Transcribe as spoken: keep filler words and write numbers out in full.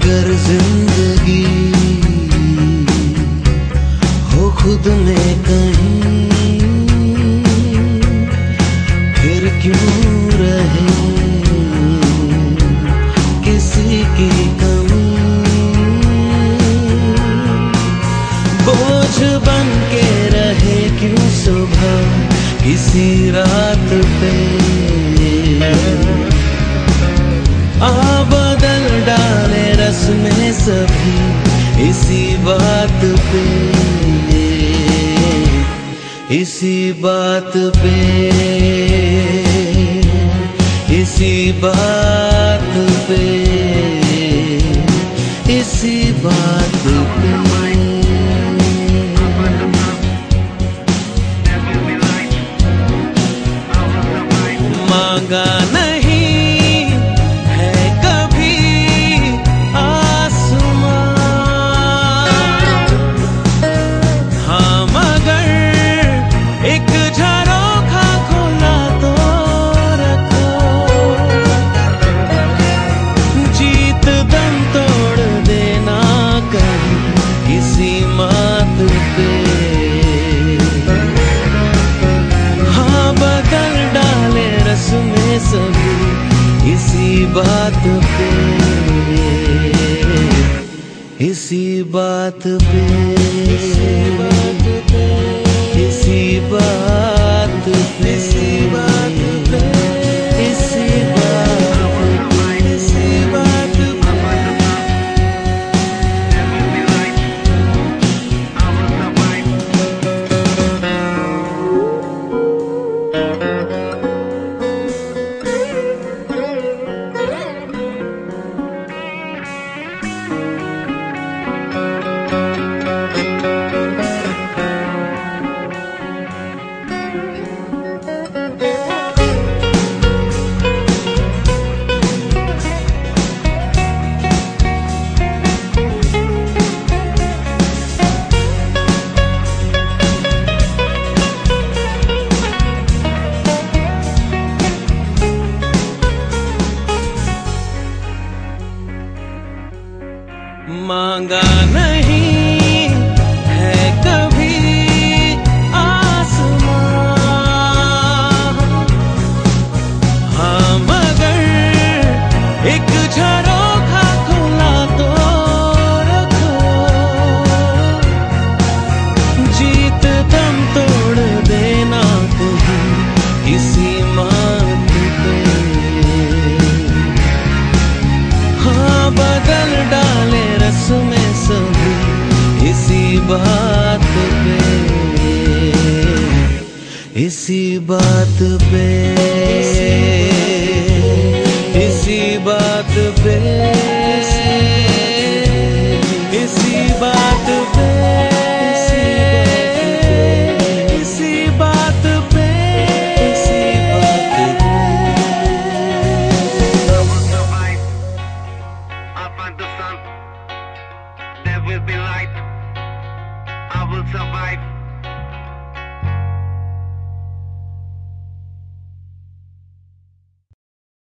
अगर जिंदगी हो खुद में कहीं, फिर क्यों रहे किसी की कमी। बोझ बन के रहे क्यों सुबह किसी रात पे, आ बदल डाले रस्में सभी इसी बात पे, इसी बात पे, इसी बात पे, इसी बात पे। मांगा नहीं है कभी आसमां, हाँ मगर एक झरोखा खोला तो रखो। जीत दम तोड़ देना कहीं किसी मात पे, हाँ बदल डाले रस्में सभी इसी बात पे, इसी बात पे, इसी बात पे, इसी बात पे, इसी बात पे, इसी बात पे, इसी बात मांगा नहीं है कभी आसमां, हाँ मगर एक झरोखा खोला तो रखो। जीत दम तोड़ देना कहीं किसी मात पे, हाँ बदल डाले रस्में सभी इसी बात पे, इसी बात पे, इसी बात पे, इसी बात पे, इसी बात पे, इसी बात पे। I will survive. I'll find the sun. There will be light. I will survive.